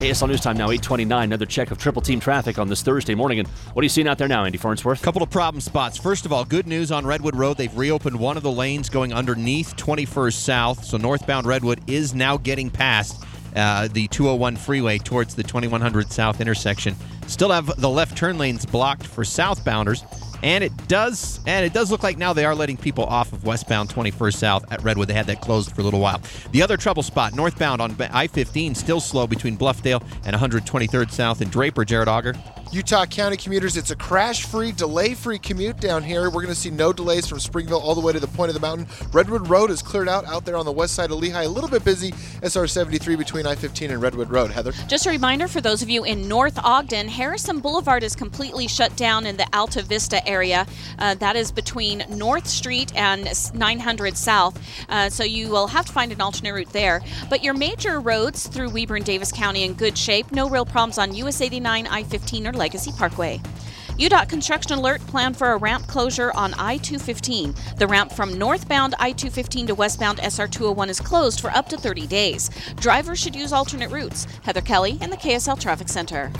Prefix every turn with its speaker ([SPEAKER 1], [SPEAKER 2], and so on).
[SPEAKER 1] KSL News Time now, 8:29. Another check of triple team traffic on this Thursday morning. And what are you seeing out there now, Andy Farnsworth?
[SPEAKER 2] Couple of problem spots. First of all, good news on Redwood Road. They've reopened one of the lanes going underneath 21st South. So northbound Redwood is now getting past the 201 freeway towards the 2100 South intersection. Still have the left turn lanes blocked for southbounders. And it does look like now they are letting people off of westbound 21st South at Redwood. They had that closed for a little while. The other trouble spot, northbound on I-15, still slow between Bluffdale and 123rd South in Draper. Jared Auger.
[SPEAKER 3] Utah County commuters, it's a crash-free, delay-free commute down here. We're going to see no delays from Springville all the way to the point of the mountain. Redwood Road is cleared out there on the west side of Lehigh. A little bit busy, SR 73 between I-15 and Redwood Road. Heather?
[SPEAKER 4] Just a reminder for those of you in North Ogden, Harrison Boulevard is completely shut down in the Alta Vista area. That is between North Street and 900 South. So you will have to find an alternate route there. But your major roads through Weber and Davis County in good shape. No real problems on US 89, I-15, or Legacy Parkway. UDOT construction alert planned for a ramp closure on I-215. The ramp from northbound I-215 to westbound SR 201 is closed for up to 30 days. Drivers should use alternate routes. Heather Kelly in the KSL Traffic Center.